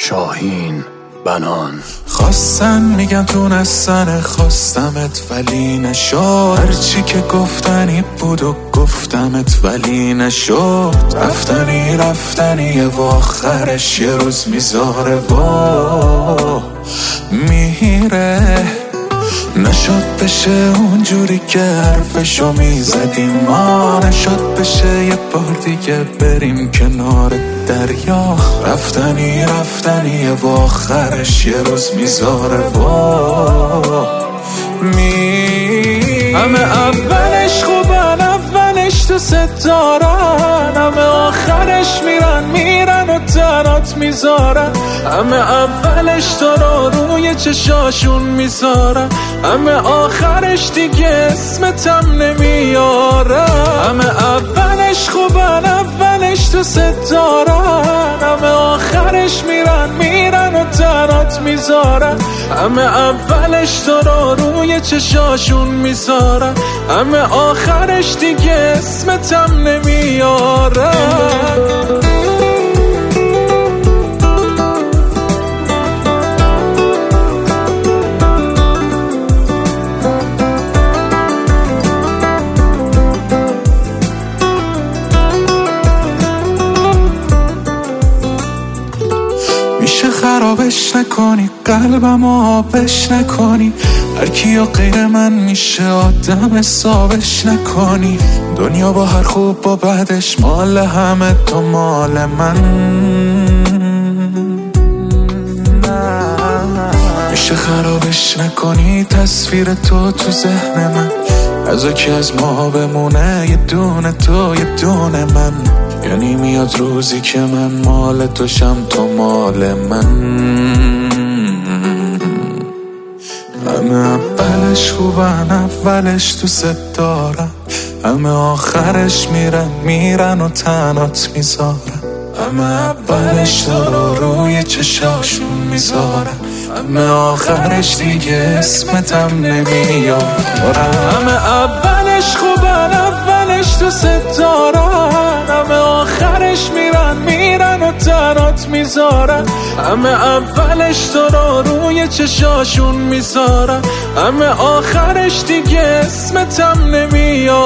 شاهین بنان. خواستن میگن تونستن خواستمت ولی نشد، هرچی که گفتنی بود و گفتمت ولی نشد. رفتنی و آخرش یه روز میذاره و میره. نشد بشه اونجوری که حرفشو میزدیم ما، نشد بشه یه بار دیگه بریم کنار دریا. رفتنی و آخرش یه روز میذاره و همه اولش خوبن، اولش دوست دارن، همه آخرش میرن و تنات میذارن. همه اولش تو رو روی چشاشون میذارن، همه آخرش دیگه اسمتم نمیاره. همه اولش خوبن، اولش دوست دارن، همه آخرش میرن و تنات میذارن. همه اولش تو رو روی چشاشون میذارن، همه آخرش دیگه اسمتم نمیاره. میشه خرابش نکنی، قلبم آبش نکنی، هر کیو غیر من میشه آدم حسابش نکنی. دنیا با هر خوب با بدش مال همه، تو مال من. میشه خرابش نکنی تصویر تو ذهن من، از که از ما بمونه یه دونه تو یه دونه من. یعنی میاد روزی که من مال تو شم، تو مال من. همه اولش خوبن، اولش دوست دارن، همه آخرش میرن و تنات میذارن. همه اولش تو رو روی چشاشون میذارن، همه آخرش دیگه اسمتم نمیارن. همه اولش خوبن، اولش دوست دارن، همه آخرش میرن و تنات میذارن. همه اولش تو رو روی چشاشون میذارن، همه آخرش دیگه اسمتم نمیارن.